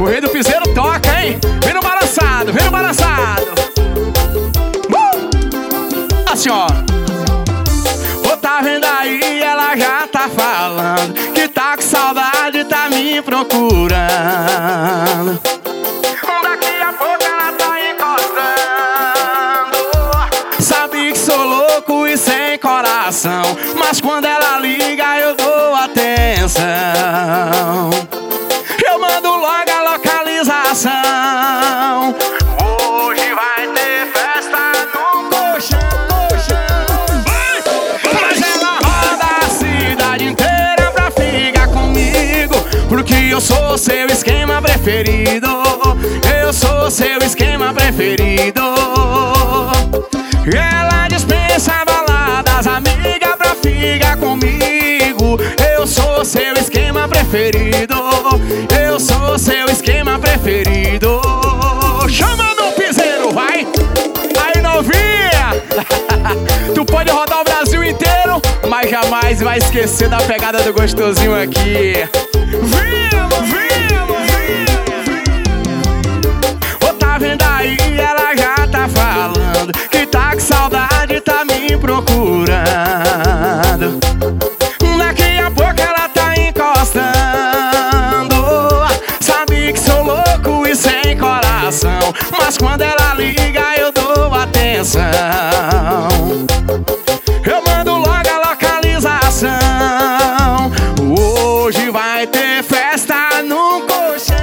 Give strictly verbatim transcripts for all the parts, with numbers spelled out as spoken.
O rei do piseiro toca, hein? Vem no balançado, vem no balançado. Uh! Assim, ó. Ô, tá vendo aí, ela já tá falando que tá com saudade, tá me procurando. Daqui a pouco ela tá encostando. Sabe que sou louco e sem coração, mas quando ela liga eu dou atenção. Eu mando logo a localização. Hoje vai ter festa no colchão, colchão. Mas ela roda a cidade inteira pra ficar comigo, porque eu sou seu esquema preferido. Eu sou seu esquema preferido. Ela dispensa baladas, amiga, pra ficar comigo. Eu sou seu esquema preferido. Eu sou seu esquema preferido. Chama no piseiro, vai! Aí, novinha! Tu pode rodar o Brasil inteiro, mas jamais vai esquecer da pegada do gostosinho aqui. Viva, viva, viva! Ô, tá vendo aí, ela já tá falando que tá com saudade, tá me procurando. Daqui a pouco ela tá encostando. Sabe que sou louco e sem coração, mas quando ela liga eu dou atenção. Eu mando logo a localização. Hoje vai ter festa no colchão.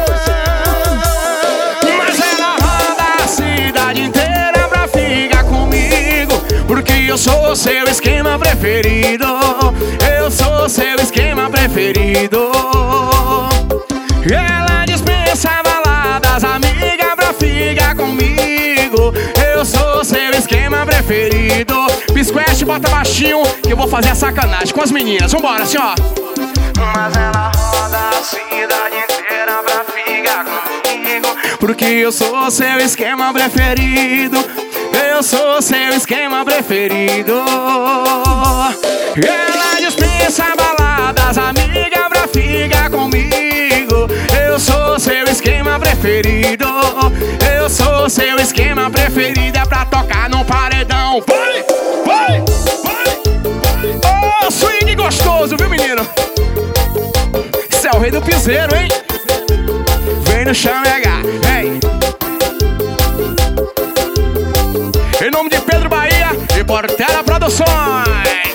Mas ela roda a cidade inteira pra ficar comigo, porque eu sou seu esquema preferido. Eu sou seu esquema preferido. Ela dispensa baladas, amiga, pra ficar comigo. Eu sou seu esquema preferido. Bisquete, bota baixinho que eu vou fazer a sacanagem com as meninas. Vambora, assim, ó. Mas ela roda a cidade inteira pra ficar comigo, porque eu sou seu esquema preferido. Eu sou seu esquema preferido. Ela dispensa baladas, amiga, pra ficar comigo. Eu sou seu esquema preferido. Eu sou seu esquema preferido. É pra tocar no paredão. Vai, vai, vai, vai. Oh, swing gostoso, viu, menino? Esse é o rei do piseiro, hein? Vem no chamega, vem. Em nome de Pedro Bahia e Portela Produções.